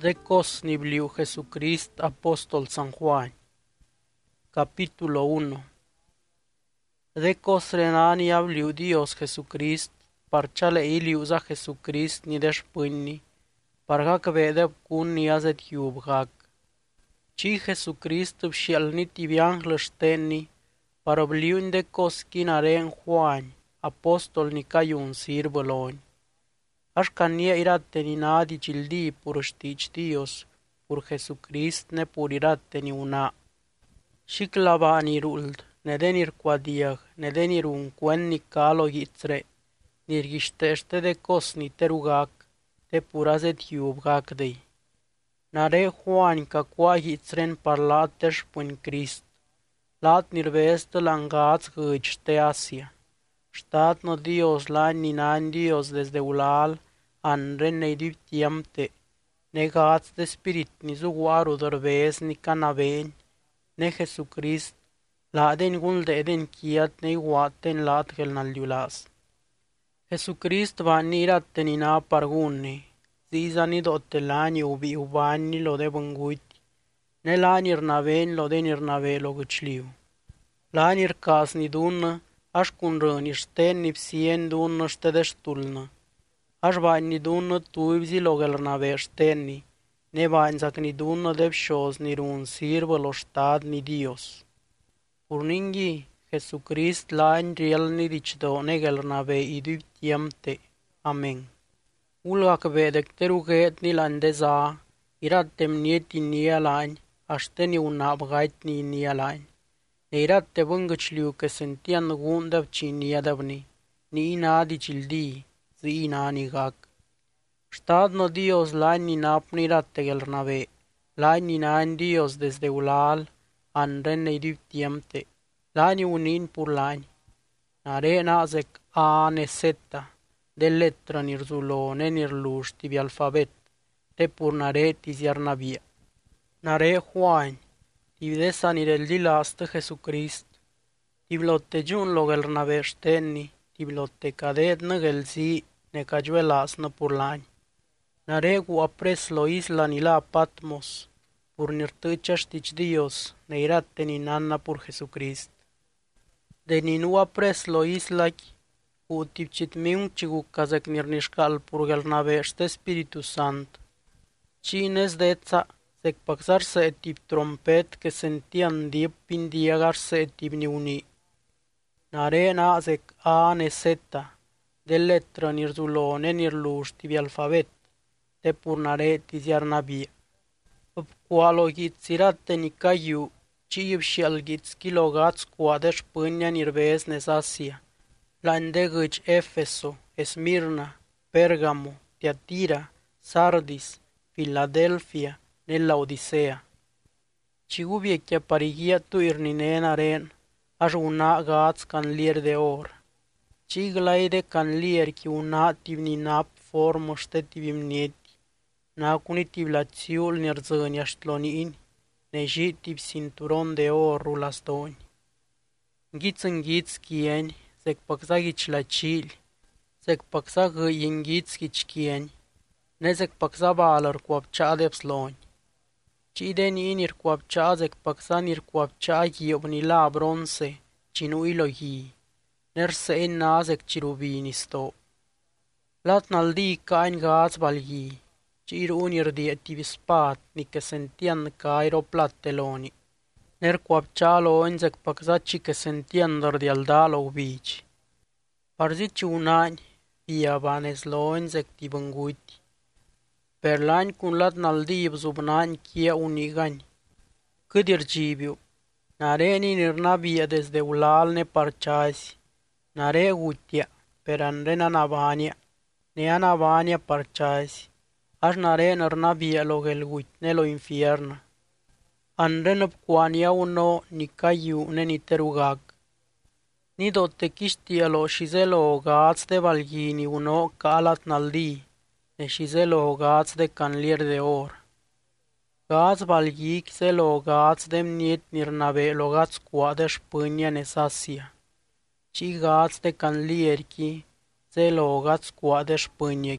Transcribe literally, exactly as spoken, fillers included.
De cos nibliu Jesucrist apóstol San Juan. Capítulo uno. De cos renani abliu Dios Jesucrist, par chale iliuza Jesucrist ni deshpâni, par gac vedeb cun ni azet iub gac. Ci Jesucrist bshialni tibi anglă shtenni, par obliun de cos kinaren Juan, apóstol ni cayun sirbă loni. Aș cania irate ni nadi cildi pur știci Dios, pur Jesucrist ne pur irate ni una. Și clava ni ruld, ne denir quadiag, ne denir un cuen ni calo yitzre, nir ghiștește de cos ni te rugac, te purazet iub gac dei. Nare Juan ca qua yitzren parlat teș pân Crist, lat nir vestă langați gâci te Asia. Stat no Dios la ni nan Dios desde ulal, an ren nei dip tiamte, negats de spirit ni zuguaru dorves ni canaven, ne Jesucrist, la den gul de den kiat ne guaten lat gel naldiulas. Jesucrist va nirat tenina pargunni, ziza ni dotte lani ubi ubani lo de banguiti, ne lanir naven lo denir nave lo găcliu. Lanir cas ni dună, aș cunră ni șten ni psien dună ște deștulnă. Aș bani ni dună tuibzi lo gel nave ștenni, ne bani zac ni dună de pșos ni run sirbă lo ștad ni Dios. Purninghi, Jesucrist lain riel ni dicdo ne gel nave idu tiemte. Amen. Ulgac vedec te ruget ni landeza, irat temnieti ni alain, aște ni un abgait ni ni alain. Ne irat te vângăcliu că sentian gundăv ci ni adavni, ni ina dicildi, zi ina ni gac. Stad no Dios lain ni napni ratte gel nave, lain ni nain Dios desde ulal, an ren nei dip tiemte, lain unin pur lain. Nare nazec a neseta, de letra nirzulo ne nirluș tibi alfabet, te pur nare tiziar navia. Nare Juan, tibi desa nireldi lastă Jesucrist, tibi lotte giun lo gel nave ștenni, tibi lotte cadet nă gel zi, ne cajuelas nă pur lain. Naregu apres lo isla ni la Patmos, pur nirtăcea știci Dios, ne irate ni nanna pur Jesucrist. De ni nu apres lo islaki, cu tipcit miung cigu kazak nirnishkal pur gel navește Spiritu Sant. Cines de etza, sec paxar să etip trompet que sentian diep pindiagar să etip ni uni. Nare na sec a neseta, de letra nirzulone nirluș tibi alfabet, te purnare tiziar nabia. Păpcoalo ghitsirate ni caiu, ciib și alghits kilogați coadeș pânia nirvees nesasia. La îndegăci Efeso, Esmirna, Pergamo, Tiatira, Sardis, Filadelfia, ne Laodicea. Cigubie che parigia tu irninena ren, aș una gați canlier de or. Ciglai de canlier ki una tivni nap formă ște tivim nieti. Nacuni tib la țiul nirzăni aștloniin, neji tib cinturon de or rulastoni. Ghiț înghiț chieni, sec păxa ghici la cili, sec păxa găi înghiț ghici chieni, ne sec păxa balăr cu apcea de psloni. Ci de ninir cu apcea sec păxa nir cu apcea ghiobni la bronze, ci nu ilohi, ner se enna sec cirubini sto. Lat naldi cain gaț balghi, ci unir di etivi spat ni che sentian cairo platteloni. Ner cu apcea lo enzec păxa ci che sentian dor di aldalo ubici. Parzici un ani, via vanes lo enzec ti vânguiti. Per l'ani cun lat naldi zubnani chia unigani. Cât irgibiu, nareni nirnabia desde ulal ne parciasi, nare gutia, per anrena navania, ne anavania parciasi. Aș nare nărnabia lo gelguit ne lo infierna. Anrenăp cuania uno ni caiu ne ni terugag. Ni dotte chiștia lo șizelo ogați de valghini uno calat naldi, ne șizelo ogați de canlier de or. Gați valghic zelo ogați de mniet nirnave logați coadeș pânia nesasia. Ci gați de canlierchi zelo ogați coadeș pânie